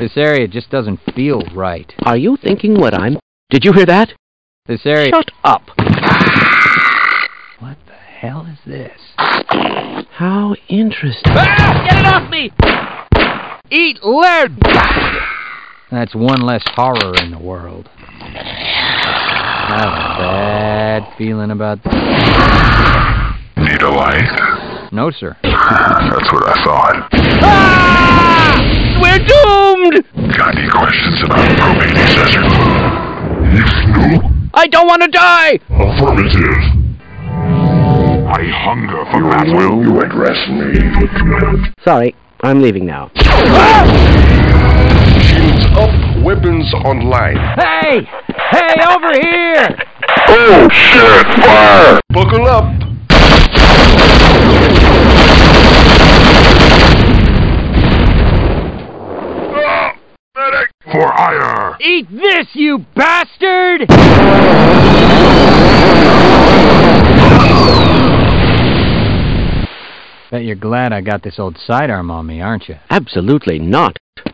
This area just doesn't feel right. Are you thinking what I'm... Did you hear that? This area... Shut up! What the hell is this? How interesting. Ah! Get it off me! Eat lead! That's one less horror in the world. I have a bad feeling about this. Need a light? No, sir. That's what I thought. Ah! We're doomed! Got any questions about the propane accessor? No. I don't want to die! Affirmative. I hunger for battle. Will you address me? Sorry, I'm leaving now. Shields up, weapons online. Hey! Hey, over here! Oh shit, fire! Buckle up! Medic! For hire! Eat this, you bastard! Bet you're glad I got this old sidearm on me, aren't you? Absolutely not.